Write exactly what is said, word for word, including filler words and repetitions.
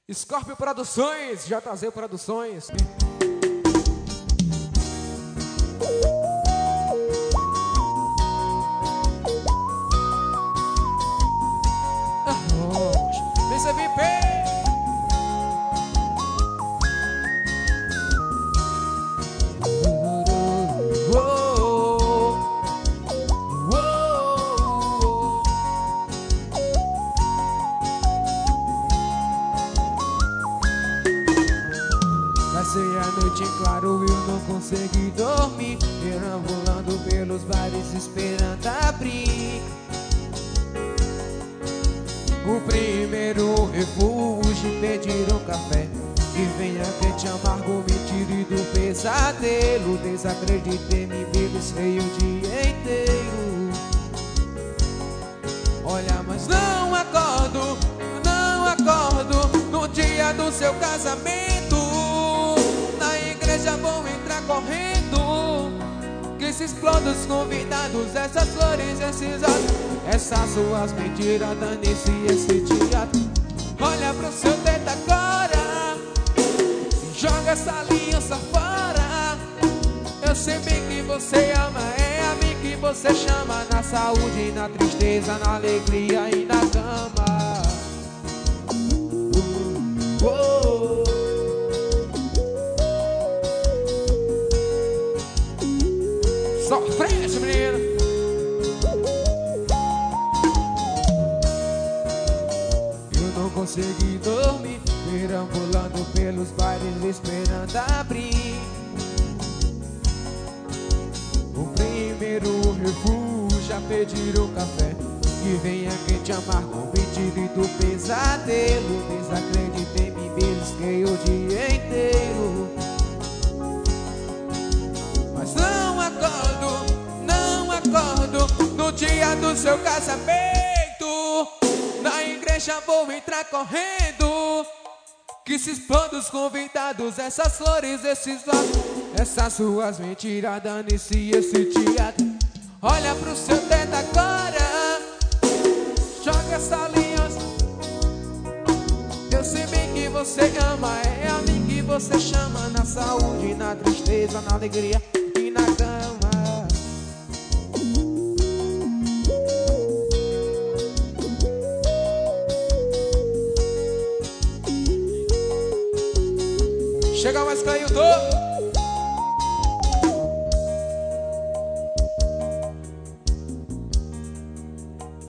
Scorpio Produções, J Z Produções. Vem ser V I P. Passei a noite em claro, eu não consegui dormir, perambulando pelos bares esperando abrir. O primeiro refúgio, pedir um café que venha quente, amargo, me tire do pesadelo. Desacreditei, me belisquei o dia inteiro. Olha, mas não acordo, não acordo no dia do seu casamento. Na igreja vou entrar correndo, que se explodam os convidados, essas flores, esses olhos, essas suas mentiras, dane-se esse teatro. Olha pro seu dedo agora e joga essa aliança fora. Eu sei bem que você ama, é a mim que você chama, na saúde, na tristeza, na alegria e na cama. uh, uh. Sofrência, menina. Eu não consegui dormir, perambulando pelos bares esperando abrir. O primeiro refúgio, a pedir um café que venha quente, amargo, me tire do pesadelo. Desacreditei, me belisquei o dia inteiro. Mas não acordo, não acordo no dia do seu casamento. Na igreja vou entrar correndo, que se expandam os convidados, essas flores, esses lábios, essas suas mentiras, dane-se esse teatro. Olha pro seu dedo agora, joga essa aliança. Eu sei bem que você ama, é a mim que você chama, na saúde, na tristeza, na alegria e na cama. Chega mais, Cailton.